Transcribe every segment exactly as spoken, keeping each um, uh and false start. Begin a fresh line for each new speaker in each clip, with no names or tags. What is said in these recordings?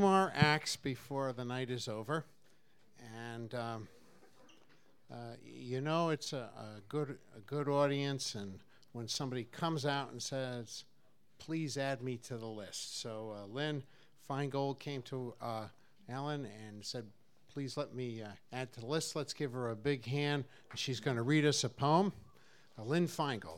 more acts before the night is over. And, um, uh, you know, it's a, a good a good audience. And when somebody comes out and says, please add me to the list. So uh, Lynn Feingold came to uh, Alan and said, please let me uh, add to the list. Let's give her a big hand. She's going to read us a poem. Uh, Lynn Feingold.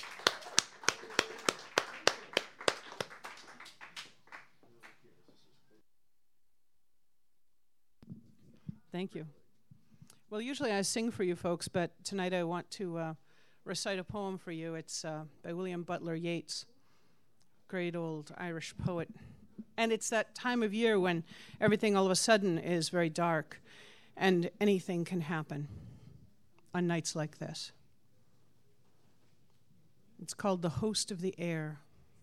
Thank you. Well, usually I sing for you folks, but tonight I want to uh, recite a poem for you. It's uh, by William Butler Yeats, great old Irish poet. And it's that time of year when everything all of a sudden is very dark and anything can happen on nights like this. It's called The Host of the Air.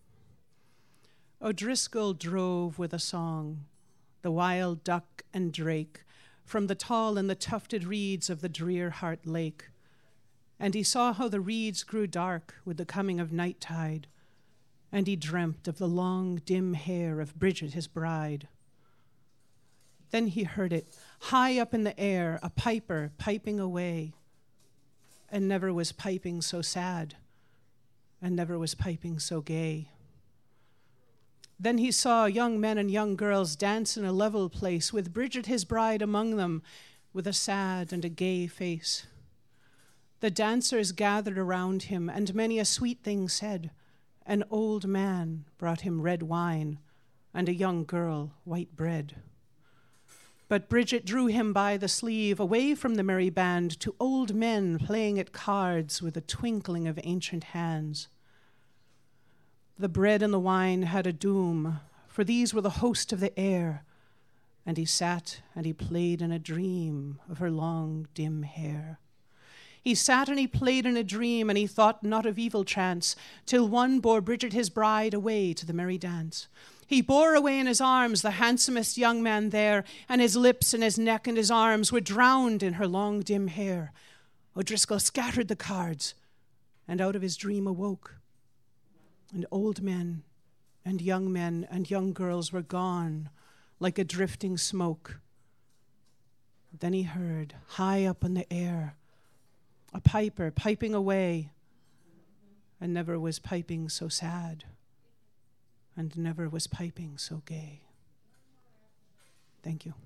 O'Driscoll drove with a song, the wild duck and drake, from the tall and the tufted reeds of the drear Heart Lake. And he saw how the reeds grew dark with the coming of night tide, and he dreamt of the long, dim hair of Bridget, his bride. Then he heard it, high up in the air, a piper piping away, and never was piping so sad, and never was piping so gay. Then he saw young men and young girls dance in a level place, with Bridget, his bride, among them, with a sad and a gay face. The dancers gathered around him, and many a sweet thing said. An old man brought him red wine, and a young girl white bread. But Bridget drew him by the sleeve, away from the merry band, to old men playing at cards with a twinkling of ancient hands. The bread and the wine had a doom, for these were the host of the air, and he sat and he played in a dream of her long, dim hair. He sat and he played in a dream, and he thought not of evil chance, till one bore Bridget, his bride, away to the merry dance. He bore away in his arms the handsomest young man there, and his lips and his neck and his arms were drowned in her long, dim hair. O'Driscoll scattered the cards, and out of his dream awoke. And old men and young men and young girls were gone like a drifting smoke. Then he heard, high up in the air, a piper piping away, and never was piping so sad, and never was piping so gay. Thank you.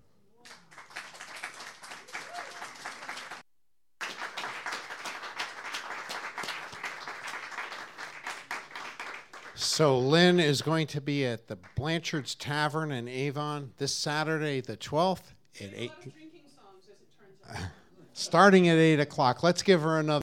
So Lynn is going to be at the Blanchard's Tavern in Avon this Saturday, the twelfth, at eight. Starting at eight o'clock. Let's give her another.